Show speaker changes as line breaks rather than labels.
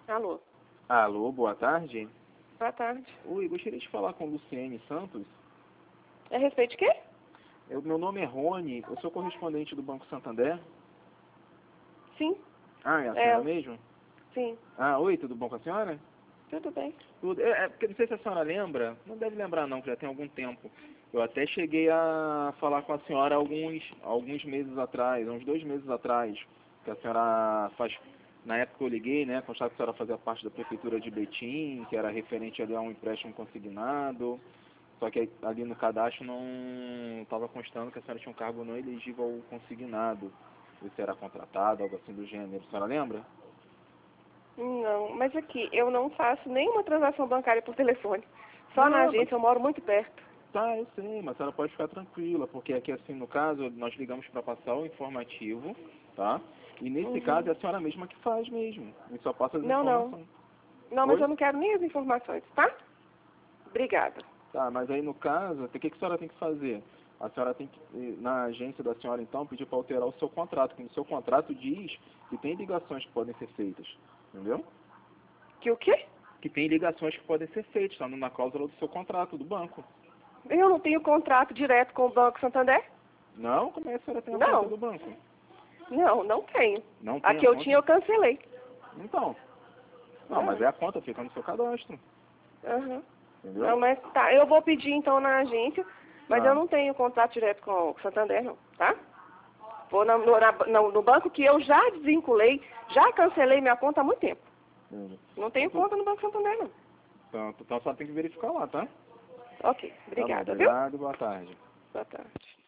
Alô.
Alô, boa tarde.
Boa tarde.
Oi, gostaria de falar com Luciene Santos.
É a respeito de quê?
Meu nome é Rony, eu sou correspondente do Banco Santander.
Sim.
Ah, é a senhora mesmo?
Sim.
Ah, oi, tudo bom com a senhora?
Tudo bem.
Tudo. Porque não sei se a senhora lembra, não deve lembrar não, que já tem algum tempo. Eu até cheguei a falar com a senhora alguns meses atrás, uns 2 meses atrás, que a senhora faz. Na época eu liguei, né, constava que a senhora fazia parte da prefeitura de Betim, que era referente ali a um empréstimo consignado, só que ali no cadastro não estava constando que a senhora tinha um cargo não elegível ao consignado, se era contratado, algo assim do gênero. A senhora lembra?
Não, mas aqui, eu não faço nenhuma transação bancária por telefone. Só na agência, eu moro muito perto.
Tá, eu sei, mas a senhora pode ficar tranquila, porque aqui assim, no caso, nós ligamos para passar o informativo, tá? E nesse caso é a senhora mesma que faz mesmo. E só passa as informações.
Não, mas
Oi?
eu não quero nem as informações, tá? Obrigada.
Tá, mas aí no caso, o que a senhora tem que fazer? A senhora tem que, na agência da senhora então, pedir para alterar o seu contrato, porque no seu contrato diz que tem ligações que podem ser feitas, entendeu?
Que o quê?
Que tem ligações que podem ser feitas, está na cláusula do seu contrato, do banco.
Eu não tenho contrato direto com o Banco Santander?
Não? Como é que a senhora tem a
Não.
conta do banco?
Não tenho.
Não
A
tem
que
a
eu
conta?
tinha, eu cancelei.
Então. Não, mas é a conta, fica no seu cadastro.
Uhum.
Entendeu?
Não, mas tá, eu vou pedir então na agência, mas
Tá.
eu não tenho contrato direto com o Santander, não, tá? Vou no banco que eu já desvinculei, já cancelei minha conta há muito tempo.
Entendi.
Não tenho conta no Banco Santander, não.
Então só tem que verificar lá, tá?
Ok,
Tá bom,
obrigada, viu?
obrigado e boa tarde.
Boa tarde.